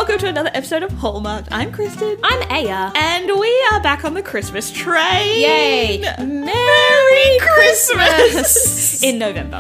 welcome to another episode of Hallmark. I'm Kristen. I'm Aya. And we are back on the Christmas train. Yay! Merry Christmas! In November.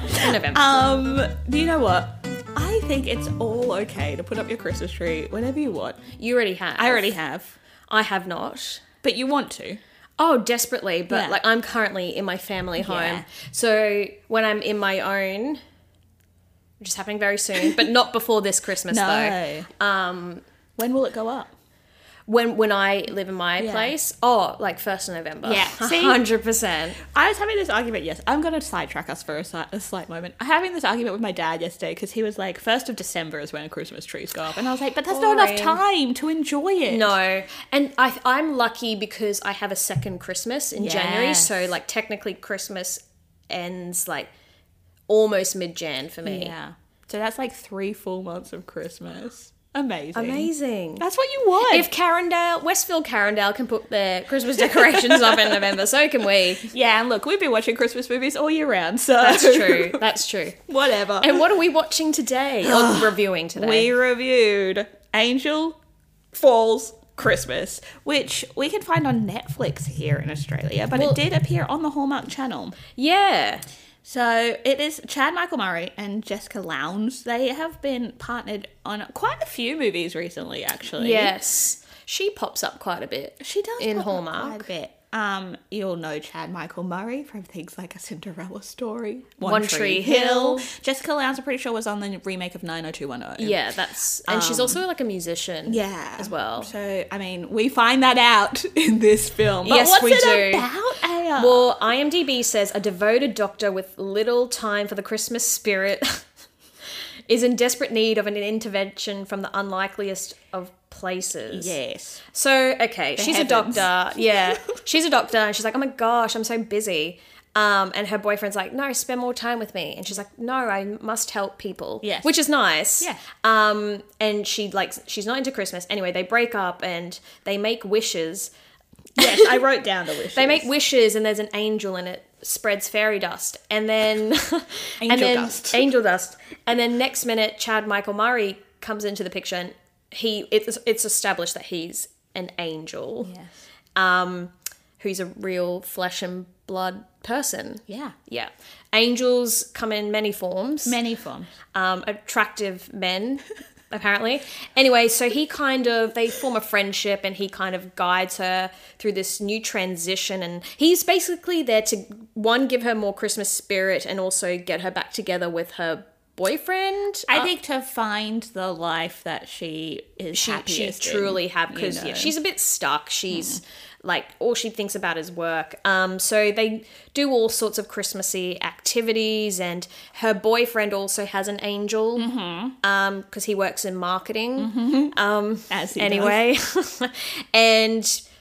Do you know what? I think it's all okay to put up your Christmas tree whenever you want. You already have. I already have. I have not. But you want to. Oh, desperately. But Yeah. I'm currently in my family home. Yeah. So when I'm in my own, which is happening very soon, but not before this Christmas though. When will it go up? When I live in my place, 1st of November. Yeah. See? 100%. I was having this argument, yes. I'm going to sidetrack us for a slight moment. I'm having this argument with my dad yesterday because he was like, 1st of December is when Christmas trees go up. And I was like, but there's not enough time to enjoy it. No. And I'm lucky because I have a second Christmas in January. Yes. So technically Christmas ends almost mid-Jan for me. Yeah. So that's 3 full months of Christmas. Amazing. That's what you want. If Westfield Carindale can put their Christmas decorations up in November, so can we. Yeah, and look, we've been watching Christmas movies all year round, so... That's true. Whatever. And what are we watching today? Or reviewing today? We reviewed Angel Falls Christmas, which we can find on Netflix here in Australia, but it did appear on the Hallmark Channel. Yeah. So it is Chad Michael Murray and Jessica Lowndes. They have been partnered on quite a few movies recently, actually. Yes. She pops up quite a bit. She does in pop up Hallmark. quite a bit. You'll know Chad Michael Murray from things like A Cinderella Story, One Tree Hill. Jessica Lowndes, I'm pretty sure, was on the remake of 90210. Yeah, and she's also a musician. Yeah. As well. So, we find that out in this film. But Yes, what's we it do. about, Aya? Well, IMDb says a devoted doctor with little time for the Christmas spirit is in desperate need of an intervention from the unlikeliest of places. Yes. So, okay, she's heavens. a doctor. Yeah. She's a doctor and she's like, oh my gosh, I'm so busy. And her boyfriend's like, no, spend more time with me. And she's like, no, I must help people. Yes. Which is nice. Yeah. And she's not into Christmas. Anyway, they break up and they make wishes. Yes, I wrote down the wishes. They make wishes and there's an angel and it spreads fairy dust. And then... Angel dust. And then next minute, Chad Michael Murray comes into the picture and it's established that he's an angel. Yes. Who's a real flesh and blood person. Yeah. Yeah. Angels come in many forms. Many forms. Attractive men, apparently. Anyway, so they form a friendship and he kind of guides her through this new transition. And he's basically there to, one, give her more Christmas spirit and also get her back together with her boyfriend. I think to find the life that she is She happiest truly in, have, because you know. she's a bit stuck. She's all she thinks about is work. So they do all sorts of Christmassy activities, and her boyfriend also has an angel because he works in marketing. As he anyway, and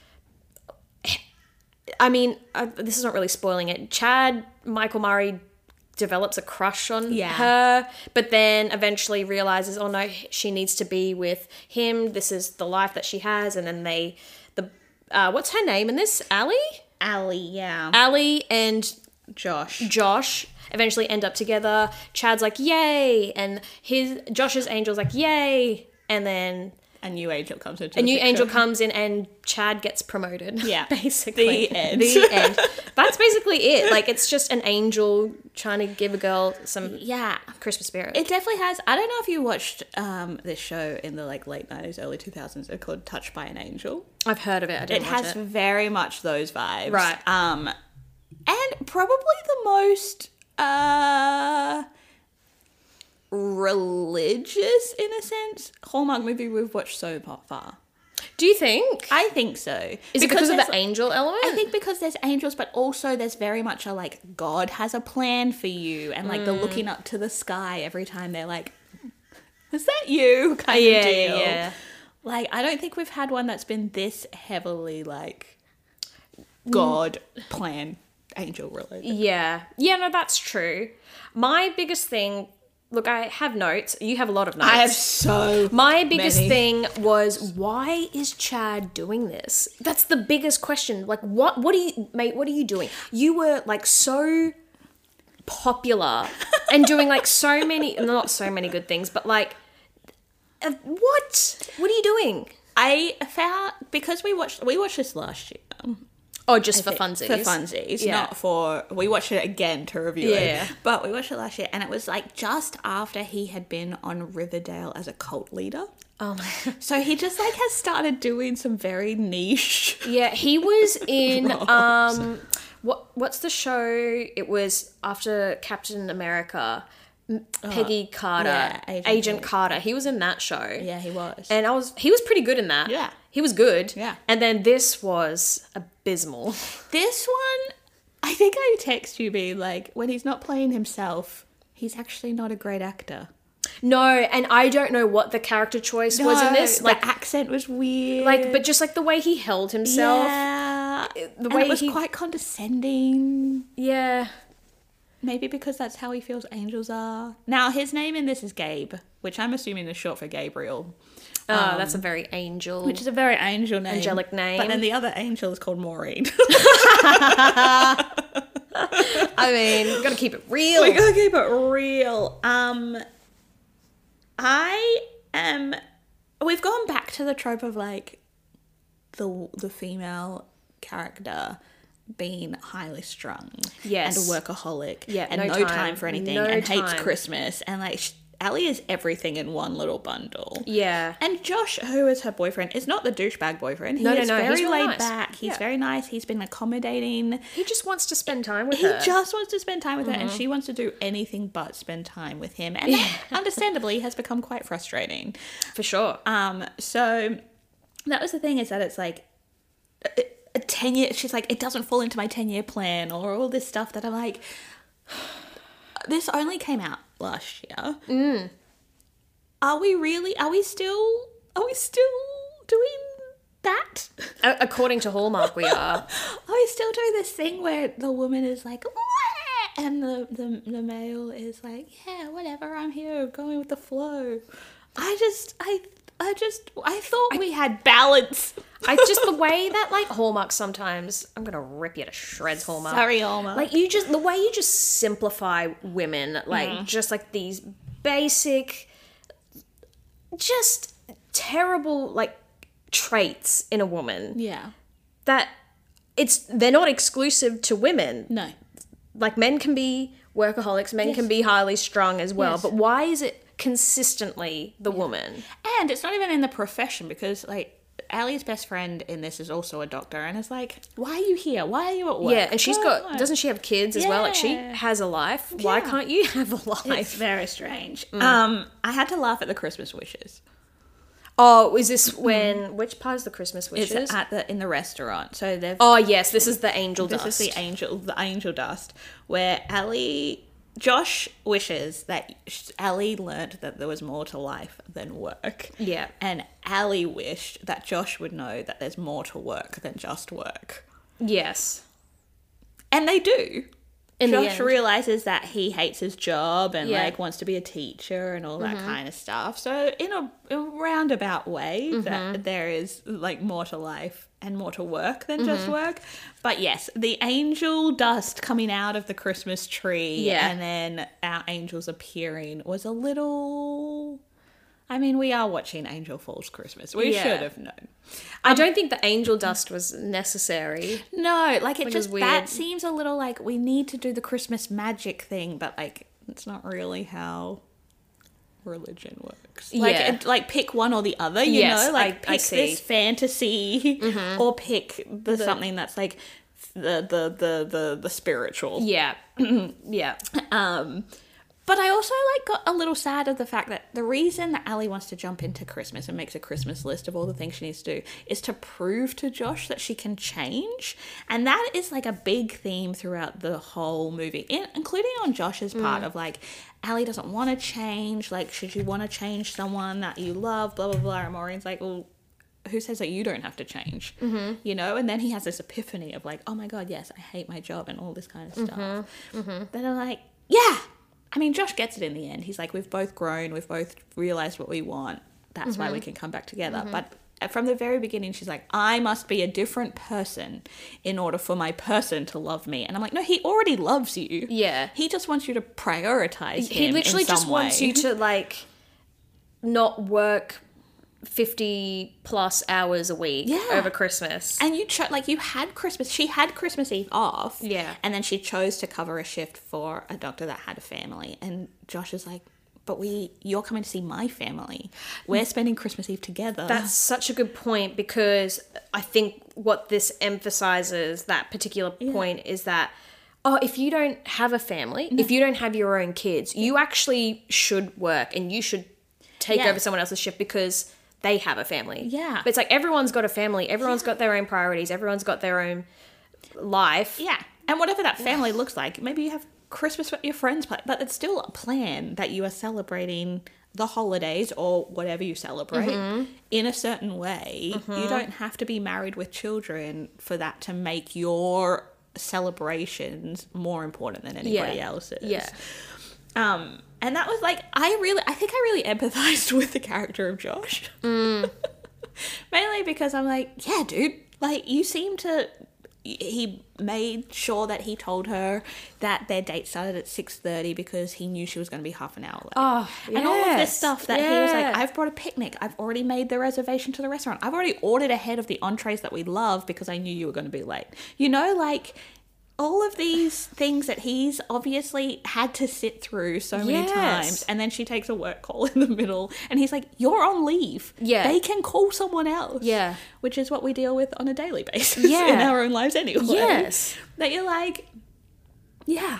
this is not really spoiling it. Chad Michael Murray develops a crush on her, but then eventually realizes, oh no, she needs to be with him. This is the life that she has. And then what's her name in this? Allie? Allie, yeah. Allie and Josh eventually end up together. Chad's like, yay. And Josh's angel's like, yay. And then a new angel comes into a new angel comes in and Chad gets promoted. Yeah. Basically. The end. The end. That's basically it. It's just an angel trying to give a girl some Christmas spirit. It definitely has. I don't know if you watched this show in the late 90s, early 2000s. It's called Touched by an Angel. I've heard of it. I didn't watch it. It has very much those vibes. Right. And probably the most religious, in a sense, Hallmark movie we've watched so far. Do you think? I think so. Is it because of the angel element? I think because there's angels, but also there's very much a God has a plan for you, and the looking up to the sky every time they're like, is that you? Kind of deal. Yeah. I don't think we've had one that's been this heavily God plan angel related. Yeah. Yeah, no, that's true. My biggest thing, look, I have notes. You have a lot of notes. I have so My biggest many. thing was, why is Chad doing this? That's the biggest question. What are you doing? You were so popular and doing so many, not so many good things, but What? What are you doing? I found, because we watched this last year. Oh, just for funsies. For funsies, Yeah. not for... We watched it again to review Yeah. it. But we watched it last year, and it was like just after he had been on Riverdale as a cult leader. Oh my God. So he just like has started doing some very niche... Yeah, he was in roles. what's the show? It was after Captain America, Peggy Carter, yeah, Agent Peggy. Carter. He was in that show. Yeah, he was. And he was pretty good in that. Yeah. He was good. Yeah. And then this was abysmal. This one, I think I text you being like, when he's not playing himself, he's actually not a great actor. No, and I don't know what the character choice was in this. The Like, accent was weird. but just like the way he held himself. Yeah. The And way it was he- quite condescending. Yeah. Maybe because that's how he feels angels are. Now, his name in this is Gabe, which I'm assuming is short for Gabriel, Oh, that's a very angel. which is a very angel name. Angelic name. But then the other angel is called Maureen. I mean, gotta keep it real. We gotta keep it real. We've gone back to the trope of like the female character being highly strung, Yes. and a workaholic, Yeah, and no no time. time for anything, No and hates time. Christmas, and like Ellie is everything in one little bundle. Yeah. And Josh, who is her boyfriend, is not the douchebag boyfriend. He No, is no, very he's real laid nice. back. He's Yeah. very nice. He's been accommodating. He just wants to spend time with He her. just wants to spend time with her, and she wants to do anything but spend time with him. And that, understandably, has become quite frustrating. For sure. So that was the thing, is that it's like a 10-year... She's like, it doesn't fall into my 10-year plan, or all this stuff that I'm like... This only came out last year. Are we still doing that? According to Hallmark, we are. Are we still doing this thing where the woman is like, "Wah!" and the male is like, yeah, whatever, I'm here, going with the flow. I thought we had balance. I just, the way that, like, Hallmark sometimes, I'm gonna rip you to shreds, Hallmark. Sorry, Hallmark. Like, the way you just simplify women, like, just like these basic, just terrible, like, traits in a woman Yeah. that they're not exclusive to women. No. Like, men can be workaholics, men Yes. can be highly strung as well, Yes. but why is it consistently the woman? And it's not even in the profession, because, like, Allie's best friend in this is also a doctor, and it's like, why are you here? Why are you at work? Yeah, and she's Go. doesn't she have kids as well? Like, she Yeah. has a life. Why Yeah. can't you have a life? It's very strange. Mm. I had to laugh at the Christmas wishes. Oh, is this when, which part is the Christmas wishes? It's in the restaurant. So they've Oh, yes, this is the angel This dust. is the angel dust, where Josh wishes that Ellie learned that there was more to life than work. Yeah. And Ellie wished that Josh would know that there's more to work than just work. Yes. And they do. In the Josh end. realizes that he hates his job and Yeah. like wants to be a teacher and all that kind of stuff. So in a roundabout way, that there is like more to life and more to work than just work. But yes, the angel dust coming out of the Christmas tree, Yeah. and then our angels appearing was a little... I mean, we are watching Angel Falls Christmas. We Yeah. should have known. I don't think the angel dust was necessary. No, like it Which just is that weird. seems a little like we need to do the Christmas magic thing, but like it's not really how religion works. Like Yeah. like pick one or the other, you Yes, know, like I pick see. this fantasy or pick something that's like the spiritual. Yeah. Yeah. But I also like got a little sad of the fact that the reason that Ellie wants to jump into Christmas and makes a Christmas list of all the things she needs to do is to prove to Josh that she can change. And that is like a big theme throughout the whole movie, including on Josh's part of like, Ellie doesn't want to change. Like, should you want to change someone that you love? Blah, blah, blah. And Maureen's like, well, who says that you don't have to change? You know? And then he has this epiphany of like, oh my God, yes, I hate my job and all this kind of stuff. Then I'm like, yeah. I mean, Josh gets it in the end. He's like, we've both grown, we've both realised what we want. That's why we can come back together. But from the very beginning, she's like, I must be a different person in order for my person to love me. And I'm like, no, he already loves you. Yeah. He just wants you to prioritise him. He literally in some just wants way. you to, like, not work 50 plus hours a week Yeah. over Christmas. And you had Christmas. She had Christmas Eve off. Yeah. And then she chose to cover a shift for a doctor that had a family. And Josh is like, but you're coming to see my family. We're spending Christmas Eve together. That's such a good point, because I think what this emphasizes, that particular point, is that, if you don't have a family, if you don't have your own kids, you actually should work and you should take Yeah. over someone else's shift because they have a family. Yeah. But it's like everyone's got a family. Everyone's got their own priorities. Everyone's got their own life. Yeah. And whatever that family looks like, maybe you have Christmas with your friends, but it's still a plan that you are celebrating the holidays or whatever you celebrate in a certain way. You don't have to be married with children for that to make your celebrations more important than anybody else's. Yeah. And that was like, I think I really empathized with the character of Josh. Mainly because I'm like, yeah, dude, like you seem to, he made sure that he told her that their date started at 6:30 because he knew she was going to be half an hour late. Oh, And all of this yes. stuff that he was like, Yeah. I've brought a picnic. I've already made the reservation to the restaurant. I've already ordered ahead of the entrees that we love because I knew you were going to be late. You know, like all of these things that he's obviously had to sit through so many Yes. times. And then she takes a work call in the middle and he's like, you're on leave. Yeah. They can call someone else. Yeah. Which is what we deal with on a daily basis Yeah. in our own lives anyway. Yes. That you're like, yeah.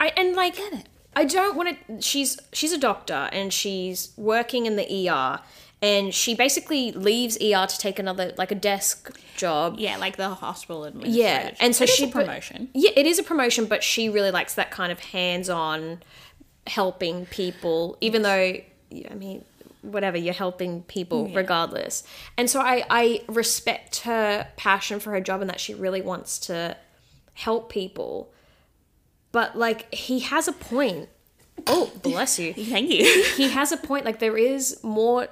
I don't want to. She's a doctor and she's working in the ER, and she basically leaves ER to take another, like, a desk job. Yeah, like the hospital administrator. Yeah, and so It is she a promotion. Yeah, it is a promotion, but she really likes that kind of hands-on helping people, even though, I mean, whatever, you're helping people regardless. And so I respect her passion for her job and that she really wants to help people. But, like, he has a point. Oh, bless you. Thank you. He has a point. Like, there is more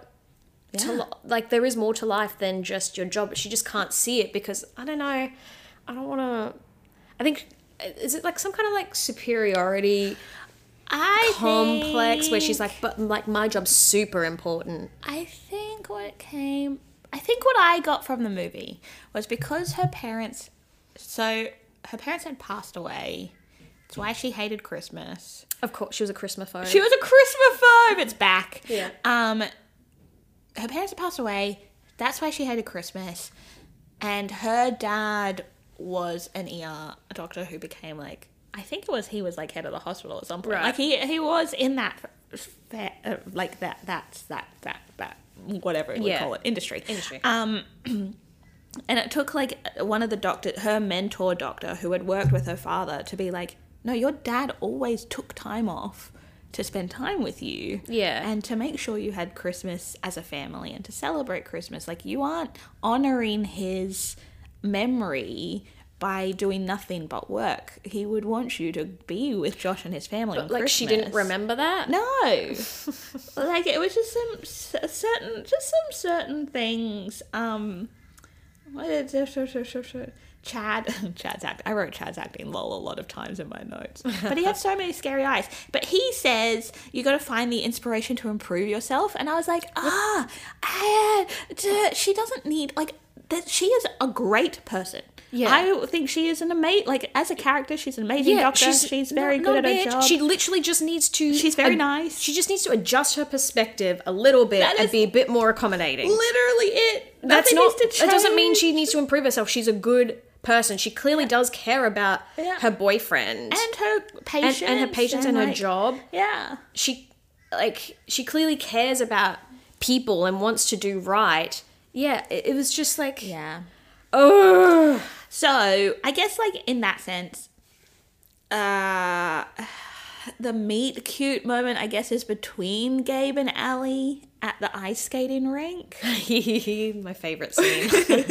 there is more to life than just your job, but she just can't see it because, I don't know, I don't want to, I think, is it like some kind of like superiority complex where she's like, but like my job's super important. I think what I got from the movie was because her parents had passed away. It's why she hated Christmas. Of course, she was a Christmaphobe. She was a Christmaphobe. It's back. Yeah. Her parents had passed away. That's why she hated Christmas. And her dad was an ER doctor who became like, I think he was like head of the hospital at some point. Right. Like he was in that, whatever we call it, industry. And it took like one of the her mentor doctor who had worked with her father to be like, no, your dad always took time off to spend time with you. Yeah. And to make sure you had Christmas as a family and to celebrate Christmas. Like, you aren't honoring his memory by doing nothing but work. He would want you to be with Josh and his family on like Christmas. she didn't remember that? No. Like, it was just some certain things. Chad's acting. I wrote Chad's acting lol a lot of times in my notes. But he had so many scary eyes. But he says you got to find the inspiration to improve yourself. And I was like, she doesn't need, like, that. She is a great person. Yeah. I think she is an amazing, like, as a character, she's an amazing doctor. She's very good at her job. She literally just needs to... She's very nice. She just needs to adjust her perspective a little bit and be a bit more accommodating. Literally it. That's Nothing not... needs to That doesn't mean change. she needs to improve herself. She's a good person. She clearly does care about her boyfriend. And her patients. And her patients and her like, job. Yeah. She clearly cares about people and wants to do right. Yeah, it was just like... Yeah. Oh... So, I guess, like, in that sense, the meet cute moment, I guess, is between Gabe and Allie at the ice skating rink. My favorite scene.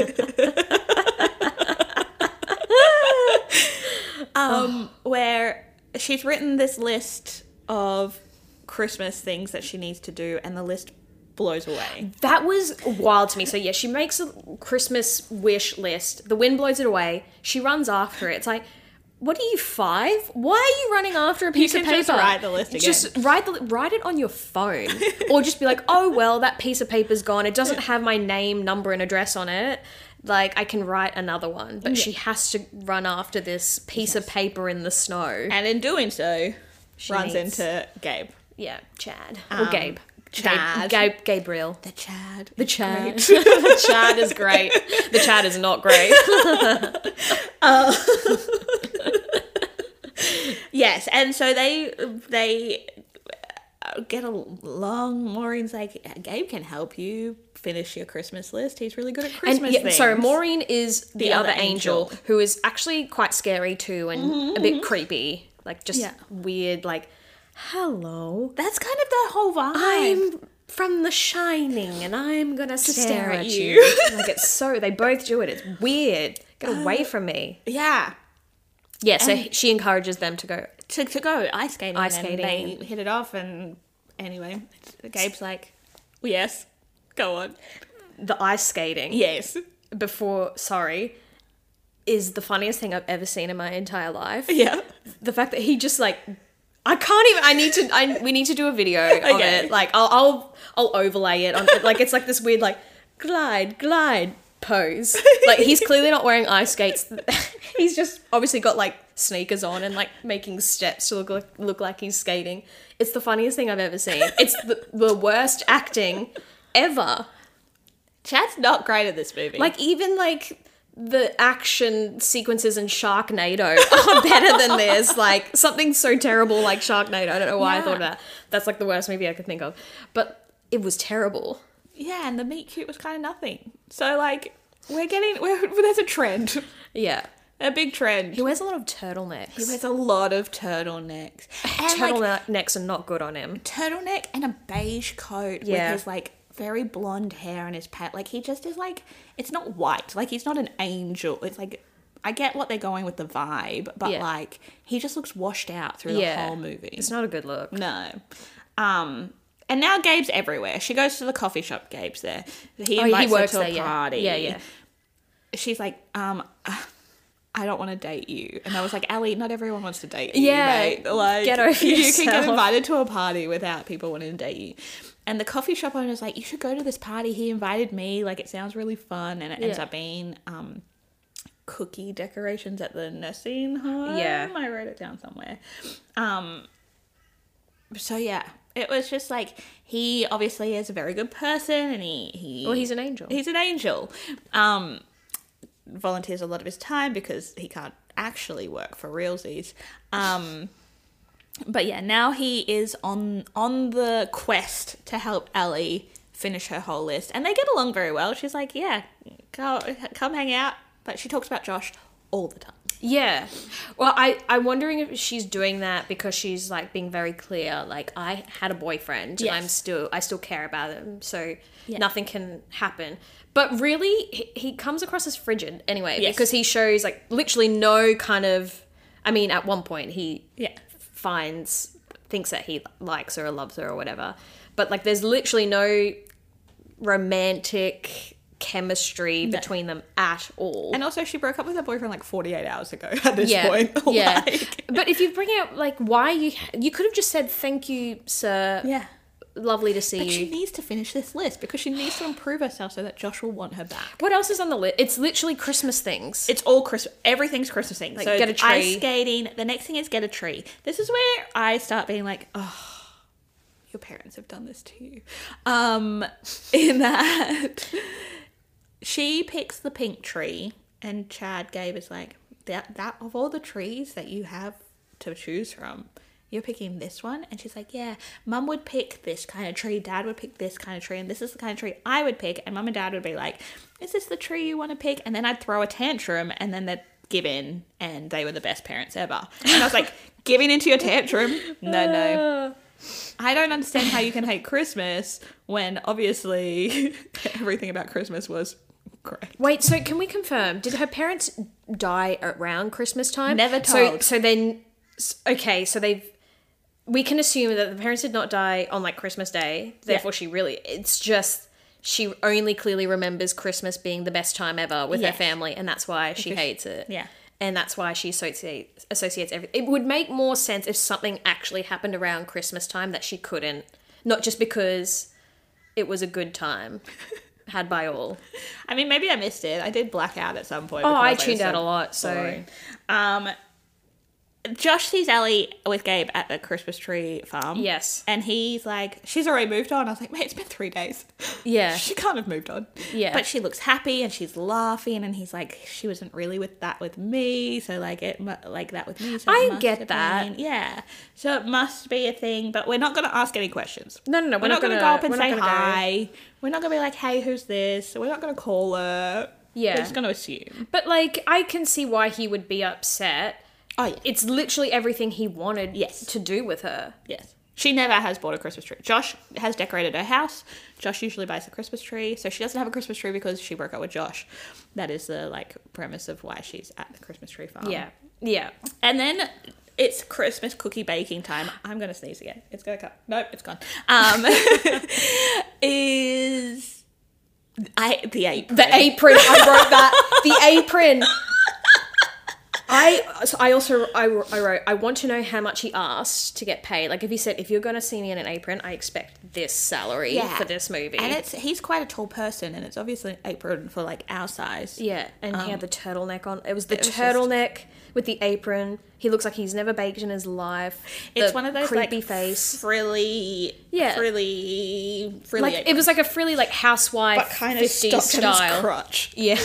Where she's written this list of Christmas things that she needs to do, and the list blows away. That was wild to me. So yeah, she makes a Christmas wish list. The wind blows it away. She runs after it. It's like, what are you, 5? Why are you running after a piece of paper? Just write the list again. Just write it on your phone. Or just be like, oh, well, that piece of paper's gone. It doesn't have my name, number, and address on it. Like, I can write another one. But she has to run after this piece of paper in the snow. And in doing so, she runs into Gabe. Yeah, Chad. Or Gabe. Chad. Gabriel. The Chad. The Chad. The Chad is great. The Chad is not great. Yes, and so they get along. Maureen's like, Gabe can help you finish your Christmas list. He's really good at Christmas things. So Maureen is the other angel who is actually quite scary too and a bit creepy. Like, just weird, like, hello. That's kind of the whole vibe. I'm from The Shining and I'm gonna stare at you. Like, it's so, they both do it. It's weird. Get away from me. Yeah. Yeah, so she encourages them to go. To go ice skating. Ice and skating. they hit it off, and anyway, Gabe's like, well, yes, go on. The ice skating. Yes. Is the funniest thing I've ever seen in my entire life. Yeah. The fact that he just, like, I can't even, we need to do a video of it. Like, I'll overlay it on, like, it's like this weird, like, glide pose. Like, he's clearly not wearing ice skates. He's just obviously got, like, sneakers on and, like, making steps to look like he's skating. It's the funniest thing I've ever seen. It's the worst acting ever. Chad's not great at this movie. Like, even, like, the action sequences in Sharknado are better than this. Like, something so terrible like Sharknado. I don't know why I thought of that. That's, like, the worst movie I could think of. But it was terrible. Yeah, and the meet cute was kind of nothing. So, like, there's a trend. Yeah. A big trend. He wears a lot of turtlenecks. He wears a lot of turtlenecks. And Turtlenecks are not good on him. Turtleneck and a beige coat with his, like, very blonde hair and his pet. Like, he just is, like, it's not white. Like, he's not an angel. It's, like, I get what they're going with the vibe, but, like, he just looks washed out through the whole movie. It's not a good look. No. And now Gabe's everywhere. She goes to the coffee shop. Gabe's there. He invites her to a party. Yeah. She's like, I don't want to date you. And I was like, Allie, not everyone wants to date you, mate. Like, get over you yourself. can get invited to a party without people wanting to date you. And the coffee shop owner's like, you should go to this party. He invited me. Like, it sounds really fun. And it ends up being cookie decorations at the nursing home. Yeah. I wrote it down somewhere. So, yeah. It was just like, he obviously is a very good person, and he's an angel. He's an angel. Volunteers a lot of his time because he can't actually work for realsies. But yeah, now he is on the quest to help Ellie finish her whole list, and they get along very well. She's like, yeah, come hang out. But she talks about Josh all the time. Yeah. Well, I'm wondering if she's doing that because she's, like, being very clear, like, I had a boyfriend and I still care about him, so nothing can happen. But really, he comes across as frigid anyway, because he shows, like, literally no kind of, I mean, at one point he thinks that he likes her or loves her or whatever, but, like, there's literally no romantic chemistry between them at all. And also, she broke up with her boyfriend like 48 hours ago at this point. Yeah. But if you bring out, like, why you could have just said, thank you, sir. Yeah. Lovely to see you. But she needs to finish this list because she needs to improve herself so that Josh will want her back. What else is on the list? It's literally Christmas things. It's all Christmas. Everything's Christmas things. Like, so get a tree. Ice skating. The next thing is get a tree. This is where I start being like, oh, your parents have done this to you. In that... She picks the pink tree, and Gabe is like, that of all the trees that you have to choose from, you're picking this one? And she's like, yeah, Mum would pick this kind of tree, Dad would pick this kind of tree, and this is the kind of tree I would pick. And Mum and Dad would be like, is this the tree you want to pick? And then I'd throw a tantrum, and then they'd give in, and they were the best parents ever. And I was like, giving into your tantrum? No. I don't understand how you can hate Christmas when obviously everything about Christmas was great. Wait, so can we confirm, did her parents die around Christmas time? Never told. So then, okay, so we can assume that the parents did not die on, like, Christmas Day, therefore it's just, she only clearly remembers Christmas being the best time ever with her family, and that's why she hates it. Yeah. and that's why she associates everything. It would make more sense if something actually happened around Christmas time that she couldn't, not just because it was a good time had by all. I mean, maybe I missed it. I did black out at some point. Oh, I because tuned was out a lot, so boring. Josh sees Ellie with Gabe at the Christmas tree farm. yes, And he's like, she's already moved on. I was like, mate, it's been 3 days. yeah, She can't have moved on. Yeah. But she looks happy and she's laughing. And he's like, she wasn't really with me. So like that with me. So it I must get have that. been- yeah. So it must be a thing. But we're not going to ask any questions. No, We're not going to go up and we're not say gonna go. hi. We're not going to be like, hey, who's this? We're not going to call her. Yeah. We're just going to assume. But like, I can see why he would be upset. Oh, yeah. It's literally everything he wanted Yes. to do with her. Yes. She never has bought a Christmas tree. Josh has decorated her house. Josh usually buys a Christmas tree. So she doesn't have a Christmas tree because she broke up with Josh. That is the like premise of why she's at the Christmas tree farm. Yeah, yeah. And then it's Christmas cookie baking time. I'm going to sneeze again. It's going to come. Nope, it's gone. The apron. The apron. I wrote that. The apron. I wrote, I want to know how much he asked to get paid. Like if he said, if you're going to see me in an apron, I expect this salary Yeah. for this movie. And he's quite a tall person, and it's obviously an apron for like our size. yeah, and he had the turtleneck on. It was the it was turtleneck with the apron. He looks like he's never baked in his life. It's The one of those creepy like face. frilly, Yeah. frilly. Like apron. it was like a frilly like housewife but kind of 50s stopped at his style. crotch. Yeah.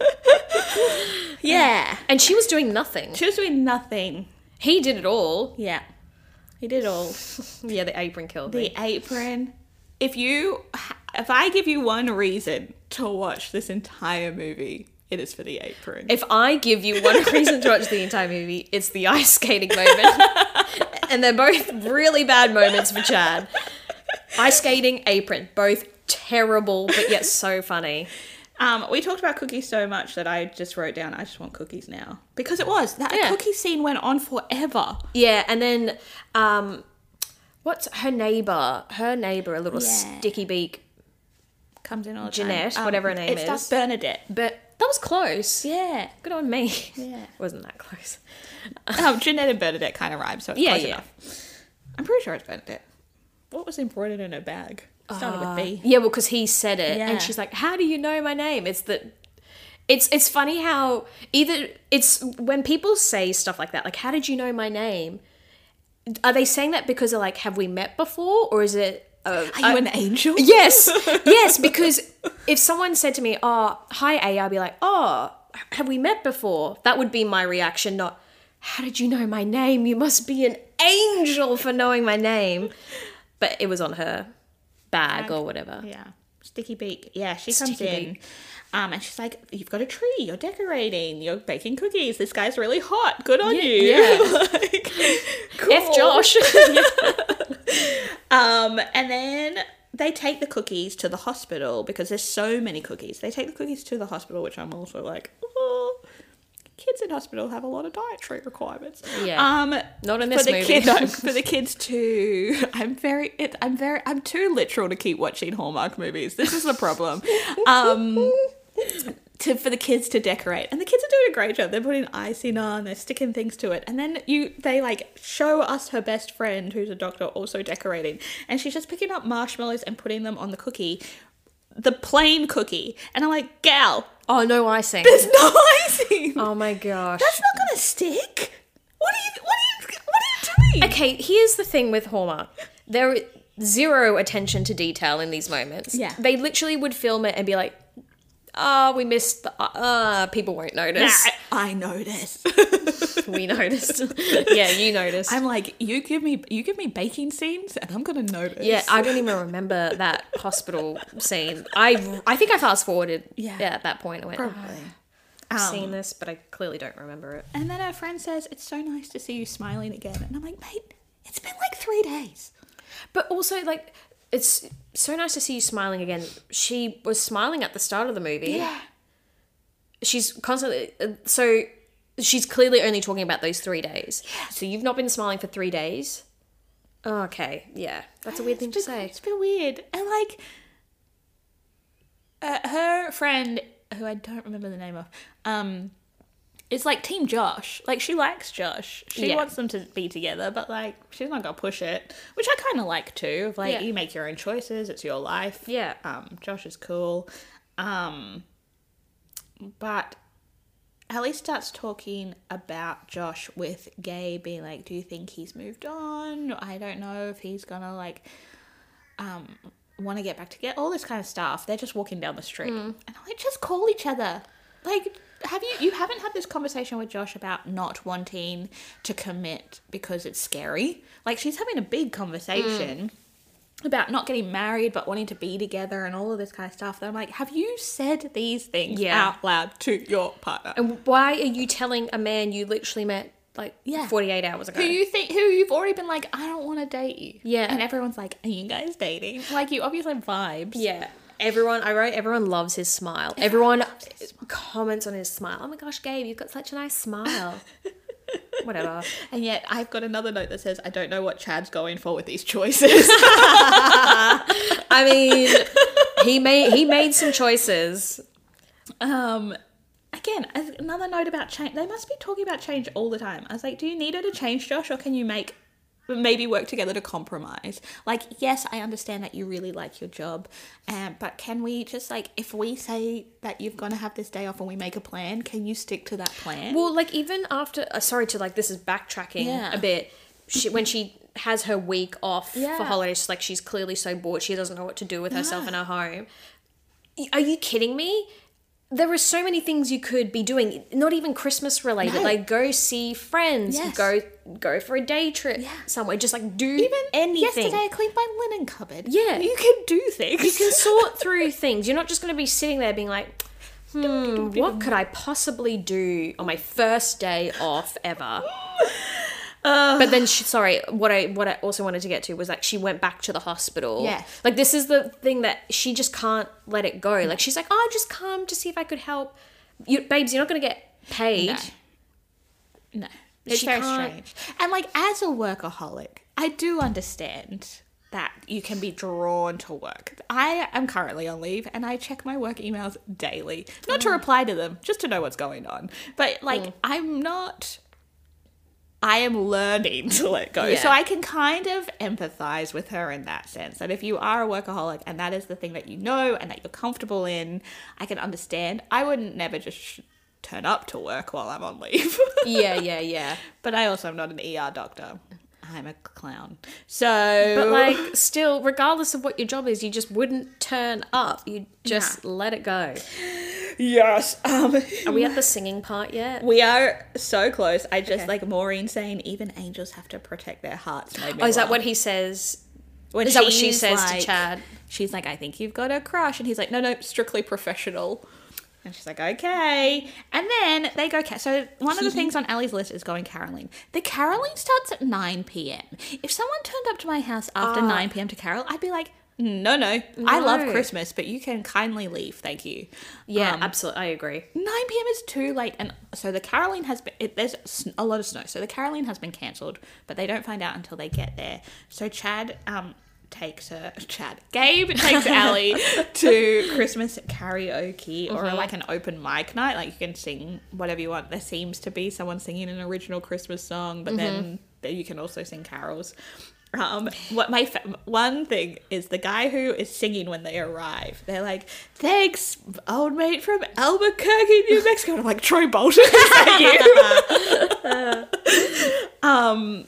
Yeah. And she was doing nothing. She was doing nothing. He did it all. Yeah. He did all. Yeah, the apron killed me. The apron. If I give you one reason to watch this entire movie, it is for the apron. If I give you one reason to watch the entire movie, it's the ice skating moment. And they're both really bad moments for Chad. Ice skating, apron, both terrible, but yet so funny. We talked about cookies so much that I just wrote down, I just want cookies now. Because it was. That Yeah. cookie scene went on forever. Yeah, and then what's her neighbour? Her neighbour, a little Yeah. sticky beak. Comes in all the Jeanette, time. whatever her name it's is. Bernadette. But that was close. Yeah. Good on me. Yeah. Wasn't that close. Jeanette and Bernadette kind of rhyme, so it's Yeah, close yeah. enough. I'm pretty sure it's Bernadette. What was embroidered in her bag? Started with B. Yeah, well, because he said it, Yeah. and she's like, "How do you know my name?" It's funny how either it's when people say stuff like that, like, "How did you know my name?" Are they saying that because they're like, "Have we met before?" Or is it? Are you an angel? Yes, yes. Because if someone said to me, "Oh, hi A," I'd be like, "Oh, have we met before?" That would be my reaction, not, "How did you know my name? You must be an angel for knowing my name." But it was on her bag or whatever. Yeah. Sticky beak. Yeah, she comes Sticky in. And she's like, you've got a tree, you're decorating, you're baking cookies. This guy's really hot. Good on you. yeah. Like, cool. F Josh. And then they take the cookies to the hospital because there's so many cookies. They take the cookies to the hospital, which I'm also like, oh, kids in hospital have a lot of dietary requirements. Yeah. Not in this for the movie. for the kids too. I'm too literal to keep watching Hallmark movies. This is the problem. For the kids to decorate, and the kids are doing a great job. They're putting icing on, they're sticking things to it, and then they like show us her best friend, who's a doctor, also decorating, and she's just picking up marshmallows and putting them on the cookie, the plain cookie, and I'm like, gal, Oh, no icing. there's no icing. Oh my gosh. That's not gonna stick. What are you doing? Okay, here's the thing with Hallmark. There is zero attention to detail in these moments. Yeah. They literally would film it and be like, we missed the, people won't notice. I noticed. We noticed. Yeah, you noticed. I'm like, you give me baking scenes, and I'm gonna notice. Yeah, I don't even remember that hospital scene. I think I fast forwarded. Yeah. At that point, I went, probably. I've seen this, but I clearly don't remember it. And then her friend says, "It's so nice to see you smiling again," and I'm like, mate, it's been like 3 days. But also, like, it's so nice to see you smiling again. She was smiling at the start of the movie. Yeah. She's constantly so. She's clearly only talking about those 3 days. Yeah. So you've not been smiling for 3 days. Oh, okay, yeah, that's a weird thing to say. It's been weird, and like, her friend, who I don't remember the name of, is like Team Josh. Like, she likes Josh. She Yeah. wants them to be together, but like, she's not gonna push it, which I kind of like too. Of like, Yeah. you make your own choices. It's your life. Yeah. Josh is cool. But Ellie starts talking about Josh with Gabe being like, do you think he's moved on? I don't know if he's gonna like want to get back together. All this kind of stuff. They're just walking down the street. And I'm like, just call each other. Like, you haven't had this conversation with Josh about not wanting to commit because it's scary? Like, she's having a big conversation about not getting married but wanting to be together and all of this kind of stuff. That I'm like, have you said these things Yeah. out loud to your partner? And why are you telling a man you literally met like 48 hours ago? Who you've already been like, I don't want to date you. Yeah. And everyone's like, are you guys dating? Like, you obviously have vibes. Yeah. Everyone loves his smile. Everyone comments on his smile. Oh my gosh, Gabe, you've got such a nice smile. Whatever. And yet I've got another note that says, I don't know what Chad's going for with these choices. I mean, he made some choices. Again, another note about change. They must be talking about change all the time. I was like, do you need her to change, Josh, or can you maybe work together to compromise? Like, yes, I understand that you really like your job, but can we just, like, if we say that you're going to have this day off and we make a plan, can you stick to that plan? Well, like, even after, sorry to, like, this is backtracking a bit. When she has her week off for holidays, like, she's clearly so bored, she doesn't know what to do with herself in her home. Are you kidding me? There are so many things you could be doing, not even Christmas related. No. Like, go see friends, Yes. go for a day trip somewhere. Just like do anything. Yesterday I cleaned my linen cupboard. Yeah. You can do things. You can sort through things. You're not just going to be sitting there being like, what could I possibly do on my first day off ever? But then, what I also wanted to get to was like she went back to the hospital. Yeah. Like, this is the thing that she just can't let it go. Like, she's like, oh, just come to see if I could help. Babes, you're not going to get paid. No. It's She very can't- strange. And like, as a workaholic, I do understand that you can be drawn to work. I am currently on leave and I check my work emails daily. Not to reply to them, just to know what's going on. But like, I am learning to let go. Yeah. So I can kind of empathize with her in that sense. That if you are a workaholic and that is the thing that you know and that you're comfortable in, I can understand. I wouldn't never just turn up to work while I'm on leave. Yeah. But I also am not an ER doctor. I'm a clown. So... But like, still, regardless of what your job is, you just wouldn't turn up. You just let it go. Yes. Are we at the singing part yet? We are so close. I just, like, Maureen saying, even angels have to protect their hearts. Made me Oh, is that laugh. what he says? When Is that what she she's says like- to Chad? She's like, I think you've got a crush. And he's like, no, strictly professional. And she's like, okay. And then they go... So one of the things on Ali's list is going caroling. The caroling starts at 9 p.m. If someone turned up to my house after 9 p.m. to carol, I'd be like, no. I love Christmas, but you can kindly leave. Thank you. Yeah, absolutely. I agree. 9 p.m. is too late. And so the caroling has been... there's a lot of snow. So the caroling has been cancelled, but they don't find out until they get there. So Gabe takes Allie to Christmas karaoke or like an open mic night. Like, you can sing whatever you want. There seems to be someone singing an original Christmas song, but then you can also sing carols. One thing is the guy who is singing when they arrive. They're like, thanks, old mate from Albuquerque, New Mexico. And I'm like, Troy Bolton, is that you?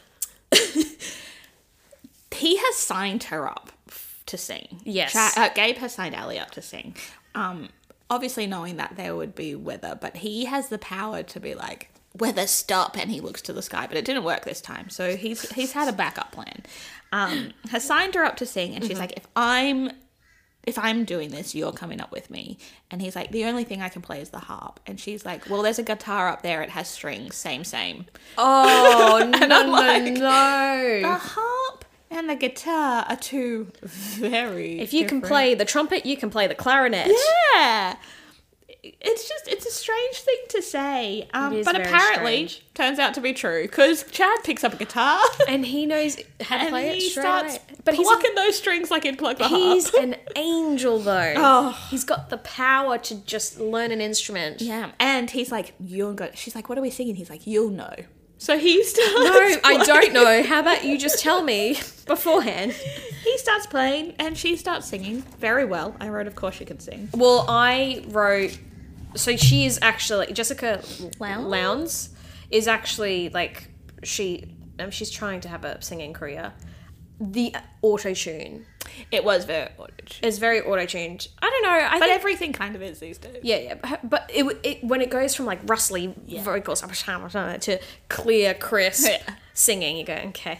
He has signed her up to sing. Yes. Gabe has signed Allie up to sing. Obviously knowing that there would be weather, but he has the power to be like, weather stop, and he looks to the sky, but it didn't work this time. So he's had a backup plan. Has signed her up to sing, and she's like, if I'm doing this, you're coming up with me. And he's like, the only thing I can play is the harp. And she's like, well, there's a guitar up there, it has strings, same. Oh, And I'm like, the no. harp and the guitar are two very If you can different- play the trumpet, you can play the clarinet. Yeah. it's a strange thing to say. is But very apparently strange. turns out to be true because Chad picks up a guitar And he knows how to and play it he straight starts away. But plucking those strings like he'd pluck the harp. he's an angel, though. Oh. He's got the power to just learn an instrument. Yeah, and he's like, you'll go. She's like, what are we singing? He's like, you'll know. So he starts. No, I don't playing. know. How about you just tell me beforehand? He starts playing and she starts singing very well. I wrote, of course she can sing. Well, I wrote. So she is actually Jessica Lowndes? Lowndes is actually like she's trying to have a singing career. The auto tune It was very auto-tuned. is very auto tuned. I don't know. I But think, everything kind of is these days. yeah. But it when it goes from like rustly vocals to clear, crisp Yeah. singing, you go okay.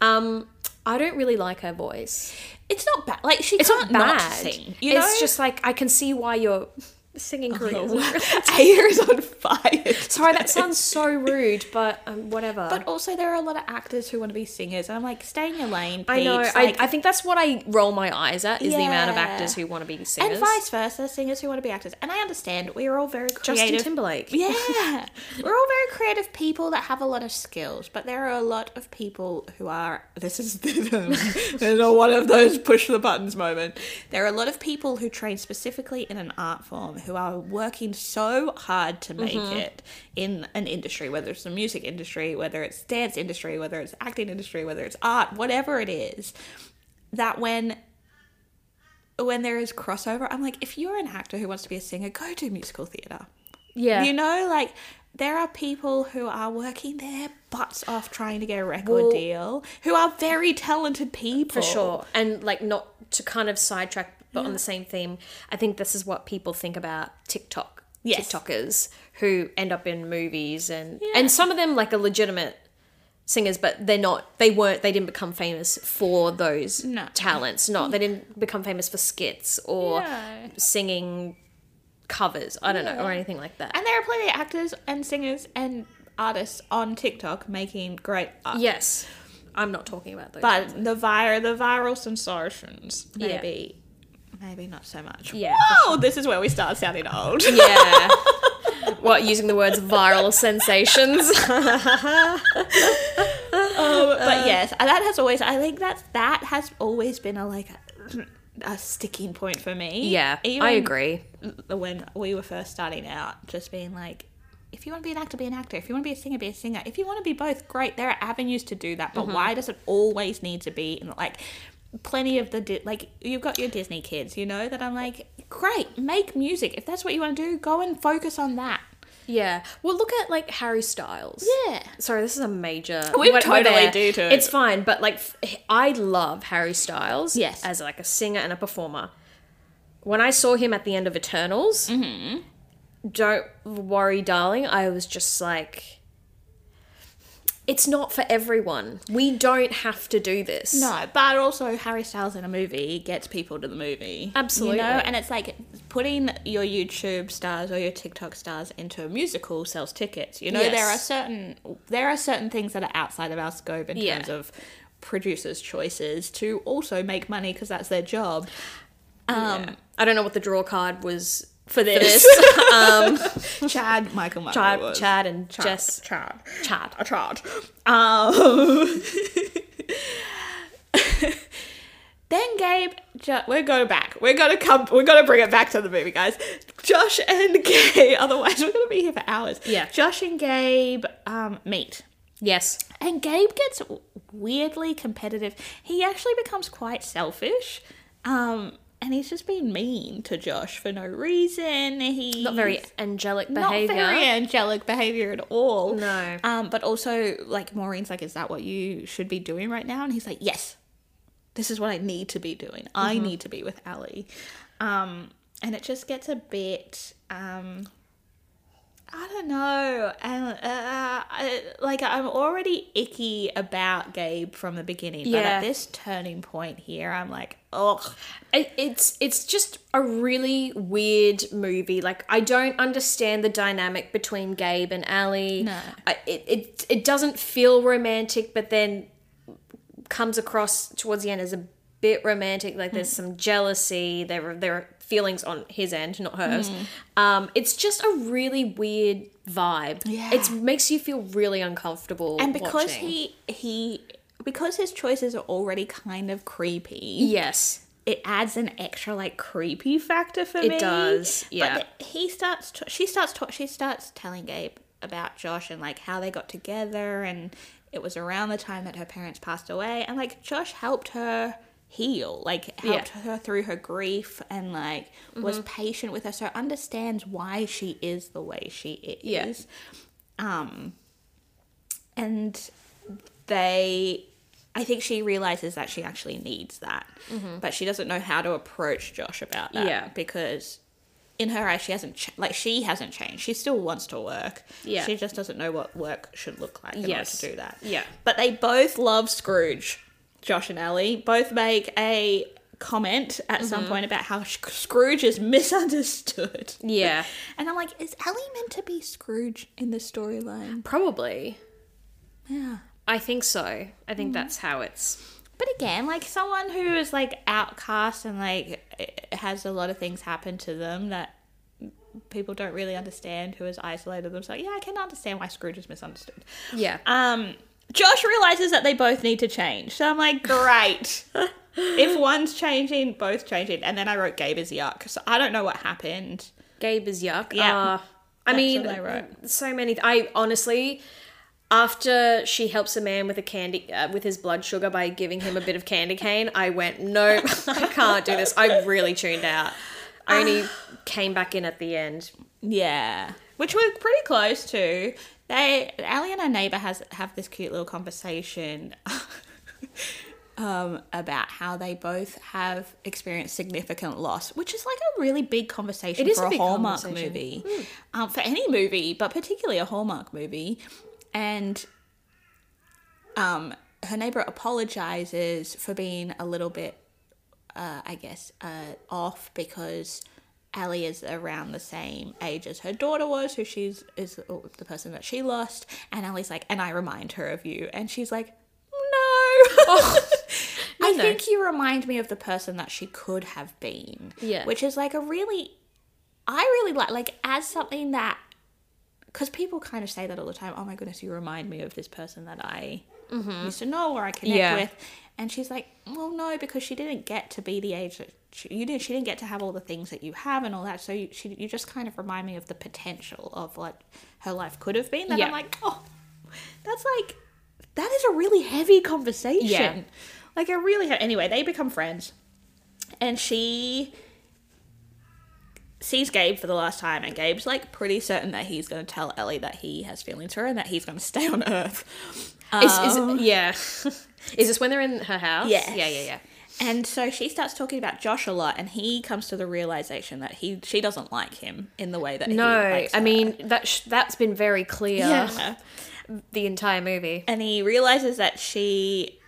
I don't really like her voice. It's not bad. Like, she It's can't not not bad. sing. You know? It's just like I can see why your singing career. Ayer is on fire. Sorry, that sounds so rude, but whatever. But also, there are a lot of actors who want to be singers, and I'm like, stay in your lane, I know. peeps. Like, I think that's what I roll my eyes at is the amount of Yeah. actors who want to be singers. and vice versa, singers who want to be actors. And I understand we are all very Justin creative. Timberlake. Yeah, we're all very creative people that have a lot of skills, but there are a lot of people who are. This is one of those push the buttons moment. There are a lot of people who train specifically in an art form who are working so hard to make it in an industry, whether it's the music industry, whether it's dance industry, whether it's acting industry, whether it's art, whatever it is, that when there is crossover, I'm like, if you're an actor who wants to be a singer, go do musical theatre. Yeah. You know, like, there are people who are working their butts off trying to get a record deal, who are very talented people. For sure. And like not to kind of sidetrack, but on the same theme, I think this is what people think about TikTok. Yes. TikTokers who end up in movies and Yeah. some of them like are legitimate singers, but they didn't become famous for those talents. They didn't become famous for skits or No. singing covers. I don't know, or anything like that. And there are plenty of actors and singers and artists on TikTok making great art. Yes. I'm not talking about those. But the viral sensations, maybe not so much. Yeah, Whoa, this is where we start sounding old. Yeah. What, using the words viral sensations? But yes, that has always. I think that has always been a sticking point for me. Yeah, Even I agree. when we were first starting out, just being like, if you want to be an actor, be an actor. If you want to be a singer, be a singer. If you want to be both, great. There are avenues to do that. But why does it always need to be in like plenty of the like you've got your Disney kids, you know, that I'm like, great, make music. If that's what you want to do, go and focus on that. Yeah. Well, look at like Harry Styles. Yeah. Sorry, this is a major. We we're totally there. do to it. It's fine, but like I love Harry Styles. Yes. As like a singer and a performer. When I saw him at the end of Eternals, Don't Worry, Darling, I was just like, it's not for everyone. We don't have to do this. No, but also Harry Styles in a movie gets people to the movie. Absolutely. You know, and it's like putting your YouTube stars or your TikTok stars into a musical sells tickets. You know, Yes. there are certain things that are outside of our scope in terms of producers' choices to also make money because that's their job. I don't know what the draw card was For this. this. Chad, Michael, Chad and Jess. Chad. Chad. I tried. Then Gabe, we're going back. We're gonna bring it back to the movie, guys. Josh and Gabe, otherwise we're gonna be here for hours. Yeah. Josh and Gabe meet. Yes. And Gabe gets weirdly competitive. He actually becomes quite selfish. And he's just being mean to Josh for no reason. He's Not very angelic behavior. Not very angelic behavior at all. No. But also, like, Maureen's like, is that what you should be doing right now? And he's like, yes. This is what I need to be doing. I need to be with Ali. And it just gets a bit... I don't know. And I'm already icky about Gabe from the beginning, but Yeah. at this turning point here, I'm like, ugh. It's just a really weird movie. Like, I don't understand the dynamic between Gabe and Ali. No. It doesn't feel romantic, but then comes across towards the end as a bit romantic. Like, there's some jealousy. There are feelings on his end, not hers. It's just a really weird vibe. Yeah. It makes you feel really uncomfortable. And because watching. because his choices are already kind of creepy. Yes. It adds an extra like creepy factor for me. It does. Yeah. But she starts telling Gabe about Josh and like how they got together, and it was around the time that her parents passed away, and like Josh helped her heal, like helped her through her grief, and like was patient with her, so understands why she is the way she is. And I think she realizes that she actually needs that, but she doesn't know how to approach Josh about that. Yeah. Because in her eyes, she hasn't changed. She still wants to work. Yeah. She just doesn't know what work should look like in order to do that. Yeah. But they both love Scrooge. Josh and Ellie both make a comment at some point about how Scrooge is misunderstood. Yeah. And I'm like, is Ellie meant to be Scrooge in this storyline? Probably. Yeah. I think so. I think that's how it's... But again, like someone who is like outcast and like has a lot of things happen to them that people don't really understand, who has isolated themselves. Yeah, I can understand why Scrooge is misunderstood. Yeah. Josh realizes that they both need to change. So I'm like, great. If one's changing, both changing. And then I wrote Gabe is yuck. So I don't know what happened. Gabe is yuck. Yeah. I mean, what I wrote. so many... I honestly... After she helps a man with a candy, with his blood sugar by giving him a bit of candy cane, I went, no, I can't do this. I really tuned out. I only came back in at the end. Yeah. Which we're pretty close to. Allie and her neighbour have this cute little conversation about how they both have experienced significant loss, which is like a really big conversation for a Hallmark movie. For any movie, but particularly a Hallmark movie. And her neighbour apologizes for being a little bit, off because Allie is around the same age as her daughter was, who is the person that she lost. And Allie's like, and I remind her of you. And she's like, no. I think you remind me of the person that she could have been. Yeah. Which is like I really like as something that, because people kind of say that all the time. Oh my goodness, you remind me of this person that I used to know or I connect with. And she's like, well, no, because she didn't get to be the age that she didn't get to have all the things that you have and all that. So you just kind of remind me of the potential of what her life could have been. That I'm like, oh, that is a really heavy conversation. Yeah. Like a really anyway, they become friends, and she sees Gabe for the last time, and Gabe's like pretty certain that he's going to tell Ellie that he has feelings for her and that he's going to stay on Earth. Is this when they're in her house? Yes. Yeah. And so she starts talking about Josh a lot, and he comes to the realization that she doesn't like him in the way that he likes her. I mean that's been very clear. Yeah. The entire movie. And he realizes that she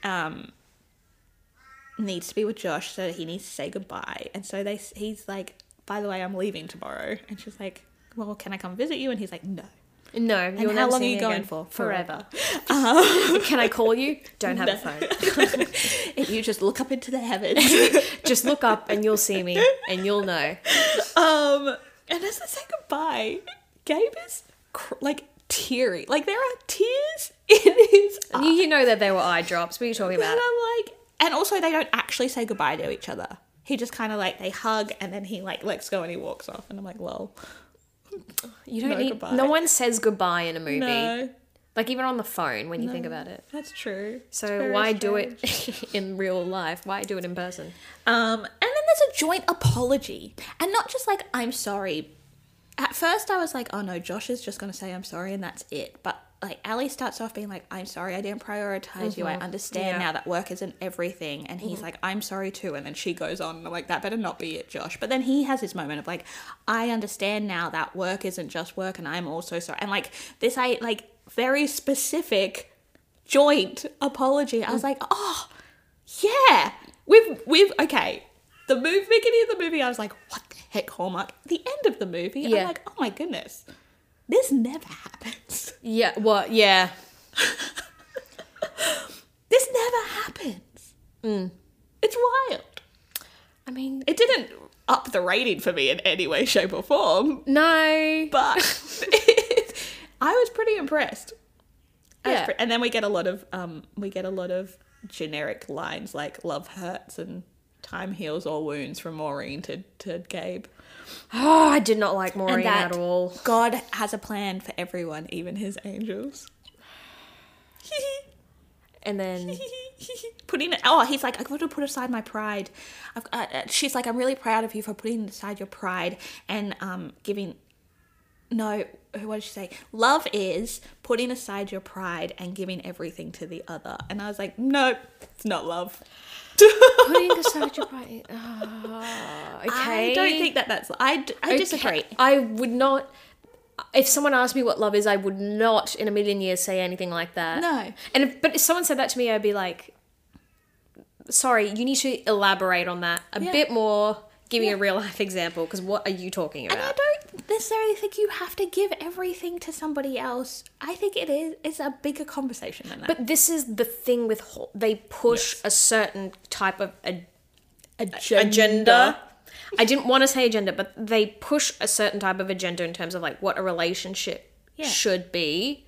needs to be with Josh, so he needs to say goodbye. And so he's like, by the way, I'm leaving tomorrow. And she's like, well, can I come visit you? And he's like, no. No. And how long are you going for? Forever. Can I call you? Don't have a phone. If you just look up into the heavens. Just look up and you'll see me and you'll know. And as they say goodbye, Gabe is like teary. Like there are tears in his eyes. You know that there were eye drops. What are you talking about? And I'm like, and also they don't actually say goodbye to each other. He just kind of like, they hug and then he like lets go and he walks off. And I'm like, well, you don't need, goodbye. No one says goodbye in a movie. No. Like even on the phone when you think about it. That's true. So why do it in real life? Why do it in person? And then there's a joint apology. And not just like, I'm sorry. At first I was like, oh no, Josh is just going to say I'm sorry and that's it. But like Allie starts off being like, I'm sorry, I didn't prioritize you. I understand now that work isn't everything. And he's like, I'm sorry too. And then she goes on and I'm like, that better not be it, Josh. But then he has his moment of like, I understand now that work isn't just work and I'm also sorry. And like this, very specific joint apology. I was like, oh yeah, we've okay. The beginning of the movie, I was like, what the heck, Hallmark? The end of the movie, I'm like, oh my goodness. This never happens. Yeah, what? Yeah. This never happens. It's wild. I mean... It didn't... up the rating for me in any way, shape, or form. No. But I was pretty impressed. Yeah. And then we get a lot of generic lines like "love hurts" and "time heals all wounds" from Maureen to Gabe. Oh, I did not like Maureen And that at all. God has a plan for everyone, even his angels. And then He's like, I've got to put aside my pride. She's like, I'm really proud of you for putting aside your pride and giving. No, what did she say? Love is putting aside your pride and giving everything to the other. And I was like, no, it's not love. putting aside your pride. Okay. I don't think that's. I disagree. I would not. If someone asked me what love is, I would not in a million years say anything like that. No. But if someone said that to me, I'd be like, sorry, you need to elaborate on that a bit more. Give me a real life example, because what are you talking about? And I don't necessarily think you have to give everything to somebody else. I think it's a bigger conversation than that. But this is the thing with they push a certain type of agenda. I didn't want to say agenda, but they push a certain type of agenda in terms of like what a relationship should be.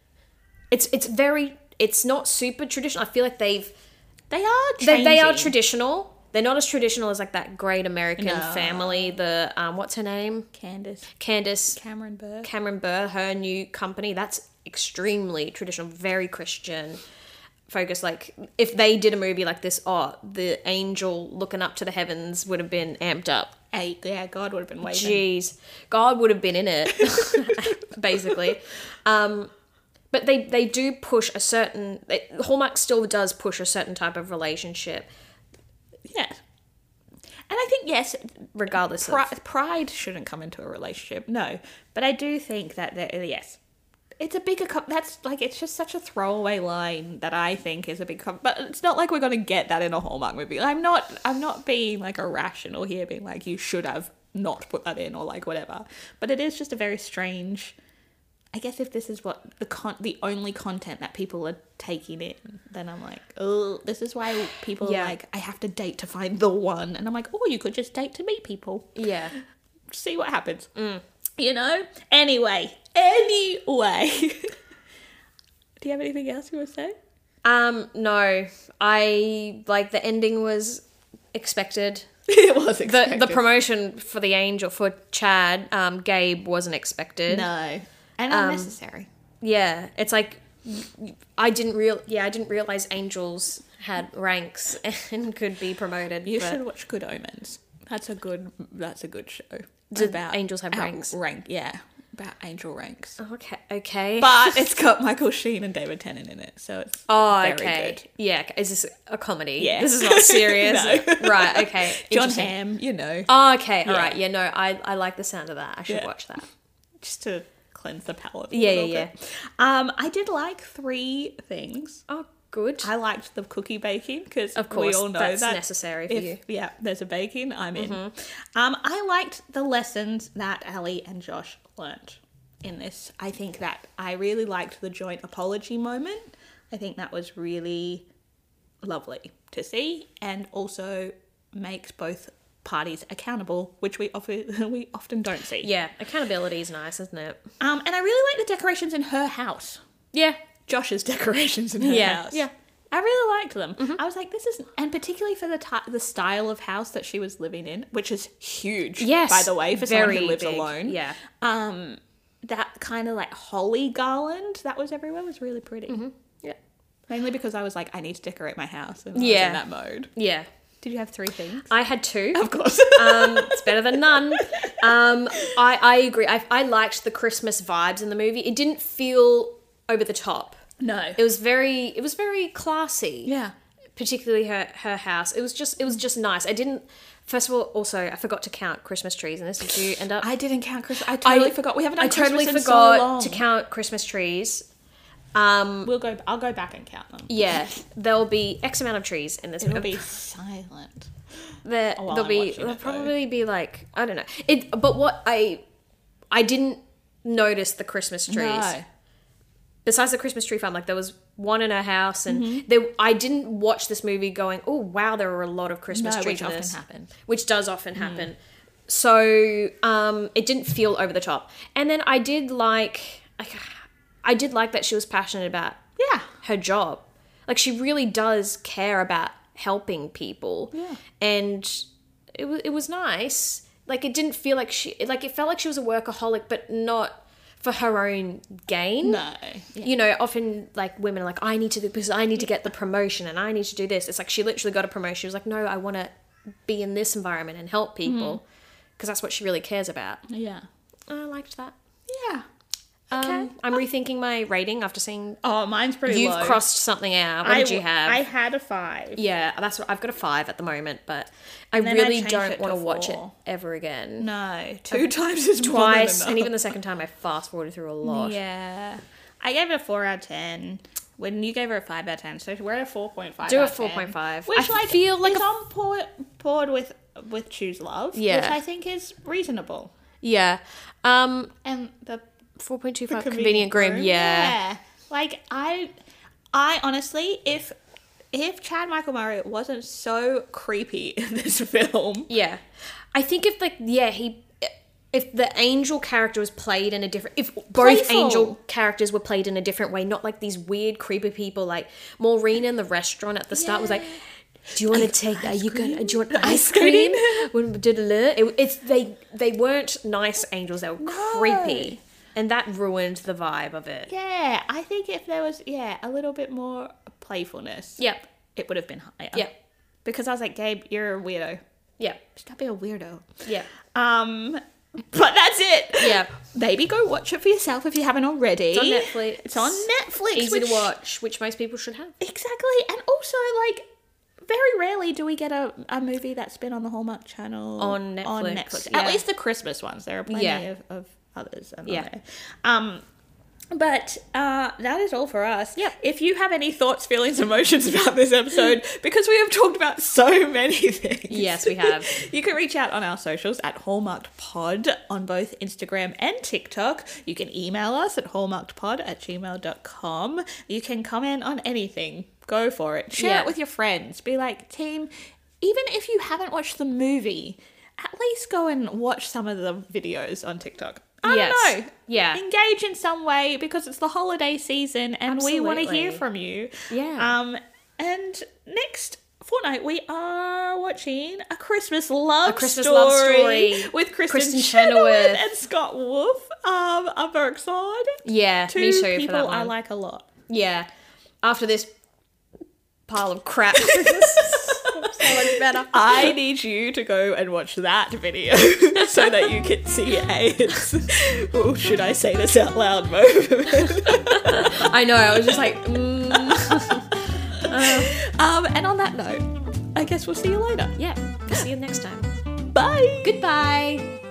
It's not super traditional. I feel like they are traditional. They're not as traditional as like that great American family. The what's her name? Candace Cameron Burr, her new company. That's extremely traditional, very Christian focused. Like if they did a movie like this, the angel looking up to the heavens would have been amped up. Yeah, God would have been waving. Jeez, God would have been in it, basically. But they do push a certain. Hallmark still does push a certain type of relationship. Yeah. And I think, yes, regardless pride shouldn't come into a relationship, no. But I do think that, yes, it's a bigger... that's, like, it's just such a throwaway line that I think is a big... but it's not like we're going to get that in a Hallmark movie. I'm not being, like, irrational here, being like, you should have not put that in or, like, whatever. But it is just a very strange... I guess if this is what the only content that people are taking in, then I'm like, oh, this is why people are like, I have to date to find the one. And I'm like, oh, you could just date to meet people. Yeah. See what happens. You know? Anyway. Do you have anything else you want to say? No. The ending was expected. It was expected. The promotion for the angel, for Chad, Gabe, wasn't expected. No. And unnecessary. Yeah, it's like I didn't realize angels had ranks and could be promoted. You should watch Good Omens. That's a good show. About angels have ranks? About angel ranks. Okay. But it's got Michael Sheen and David Tennant in it, so it's very good. Yeah, is this a comedy? Yeah. This is not serious. No. Right, okay. John Hamm, you know. Oh, okay, all right. Yeah, no, I like the sound of that. I should watch that. Just to cleanse the palate. Yeah. I did like 3 things. Oh, good. I liked the cookie baking because of course we all know that's that necessary for you. Yeah, there's a baking. I'm in. I liked the lessons that Ali and Josh learnt in this. I think that I really liked the joint apology moment. I think that was really lovely to see, and also makes both parties accountable, which we often don't see. Yeah, accountability is nice, isn't it? And I really like the decorations in her house. Yeah. Josh's decorations in her house. Yeah. I really liked them. I was like, this is... And particularly for the style of house that she was living in, which is huge, by the way, for someone who lives alone. Yeah. That kind of like holly garland that was everywhere was really pretty. Yeah. Mainly because I was like, I need to decorate my house, and I was in that mode. Yeah. Did you have 3 things? I had 2. Of course. It's better than none. I agree. I liked the Christmas vibes in the movie. It didn't feel over the top. No. It was very classy. Yeah. Particularly her house. It was just nice. First of all, also, I forgot to count Christmas trees in this. Did you end up? I didn't count Christmas. I totally forgot. We haven't done Christmas in so long. I totally forgot to count Christmas trees. I'll go back and count them. Yeah, there'll be X amount of trees in this movie. It'll be silent. There'll probably be like, I don't know. But what I didn't notice the Christmas trees. No. Besides the Christmas tree farm, like there was one in her house, and I didn't watch this movie going, oh wow, there are a lot of Christmas trees in this. Which often happen. Which does often happen. So it didn't feel over the top. And then I did like that she was passionate about Yeah. her job. Like, she really does care about helping people. Yeah. And it was nice. Like, it didn't feel like it felt like she was a workaholic, but not for her own gain. No. Yeah. You know, often, like, women are like, I need to do this, I need to get the promotion, and I need to do this. It's like, she literally got a promotion. She was like, no, I want to be in this environment and help people, because that's what she really cares about. Yeah. I liked that. Yeah. Okay. I'm rethinking my rating after seeing Oh, mine's pretty you've low. crossed something out. What did you have? I had a 5. Yeah, that's what I've got a 5 at the moment, but I then I really changed don't it want to to watch it 4. ever again. No, 2 times is more Twice, than and even enough. the second time, I fast forwarded through a lot. Yeah. I gave it a 4 out of 10. When you gave her a 5 out of 10, so we're at a 4.5. Do a out of 10, 4.5. which I feel like is on board with Choose Love, Yeah. which I think is reasonable. Yeah. And the 4.25 convenient groom. Yeah. Like I honestly, if Chad Michael Murray wasn't so creepy in this film, Yeah. I think if if the angel character was played in a different, if both Playful. angel characters were played in a different way, not like these weird creepy people, like Maureen in the restaurant at the start was like, do you want to take that? Do you want ice cream? They weren't nice angels, they were creepy. And that ruined the vibe of it. yeah, I think if there was a little bit more playfulness, Yep. it would have been higher. Yep. Because I was like, Gabe, you're a weirdo. Yep. Stop being a weirdo. Yep. But that's it. Yep. Maybe go watch it for yourself if you haven't already. It's on Netflix. It's on Netflix. Easy which- to watch, which most people should have. Exactly. And also, like, very rarely do we get a movie that's been on the Hallmark Channel. On Netflix, yeah. At least the Christmas ones. There are plenty Yeah. of others. Yeah. But that is all for us. Yeah. If you have any thoughts, feelings, emotions about this episode, because we have talked about so many things. Yes, we have. You can reach out on our socials at hallmarkedpod on both Instagram and TikTok. You can email us at hallmarkedpod@gmail.com. You can comment on anything. Go for it. Share Yeah. it with your friends. Be like, team, even if you haven't watched the movie, at least go and watch some of the videos on TikTok. I Yes. don't know. Yeah. Engage in some way because it's the holiday season and we want to hear Absolutely. from you. Yeah. And next fortnight we are watching A Christmas Love Christmas Story, Love Story with Kristen Chenoweth. Chenoweth and Scott Wolf. I'm very excited. Yeah, Two me too for people that one. I like a lot. Yeah. After this pile of crap. So much better. I need you to go and watch that video so that you can see it's, oh, should I say this out loud moment. I know, I was just like, And on that note, I guess we'll see you later. yeah, see you next time. Bye. Goodbye.